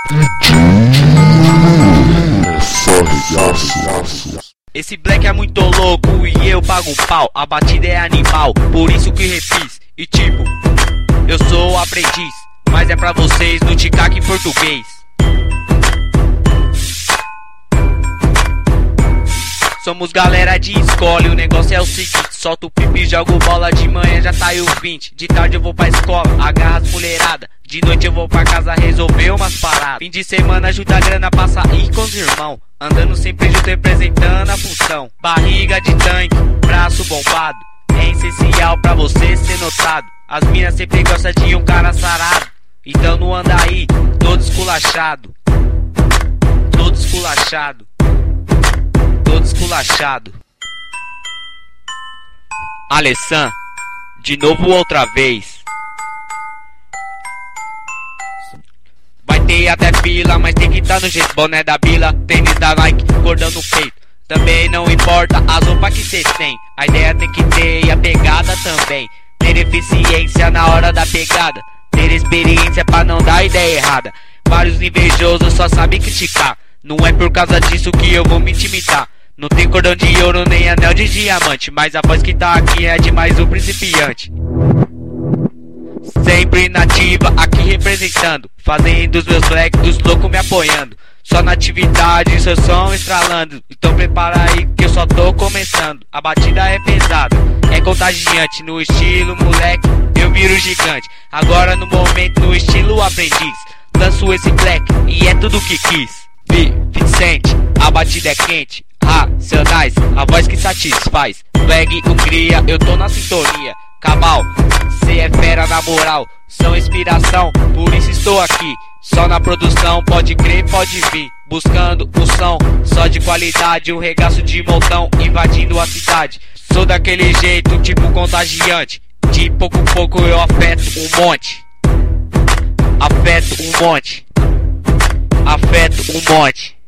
Esse black é muito louco e eu pago um pau. A batida é animal, por isso que refiz. E tipo, eu sou aprendiz, mas é pra vocês no tic-tac em português. Somos galera de escola e o negócio é o seguinte: solta o pipi, jogo bola, de manhã já tá aí o 20. De tarde eu vou pra escola, agarra as mulherada. De noite eu vou pra casa resolver umas paradas. Fim de semana ajuda a grana pra sair com os irmão. Andando sempre junto representando a função. Barriga de tanque, braço bombado, é essencial pra você ser notado. As minas sempre gostam de um cara sarado, então não anda aí todo esculachado. Todo esculachado, todo esculachado. Alessan, de novo outra vez. Vai ter até fila, mas tem que tá no jeito. Boné da Bila, tênis da Nike, cordão no peito. Também não importa as roupas que cê tem, a ideia tem que ter e a pegada também. Ter eficiência na hora da pegada, ter experiência pra não dar ideia errada. Vários invejosos só sabem criticar, não é por causa disso que eu vou me intimidar. Não tem cordão de ouro nem anel de diamante, mas a voz que tá aqui é de mais um principiante. Sempre nativa, aqui representando, fazendo os meus flex, os loucos me apoiando. Só na atividade, seu som estralando. Então prepara aí que eu só tô começando. A batida é pesada, é contagiante. No estilo moleque, eu viro gigante. Agora no momento, no estilo aprendiz, lanço esse black e é tudo que quis. Vicente, a batida é quente, racionais, a voz que satisfaz. Swag, o cria, eu tô na sintonia. Cabal, cê é fera na moral, são inspiração, por isso estou aqui. Só na produção, pode crer, pode vir. Buscando o som, só de qualidade. Um regaço de montão, invadindo a cidade. Sou daquele jeito, tipo contagiante. De pouco a pouco eu afeto um monte. Afeto um monte. Afeto um monte.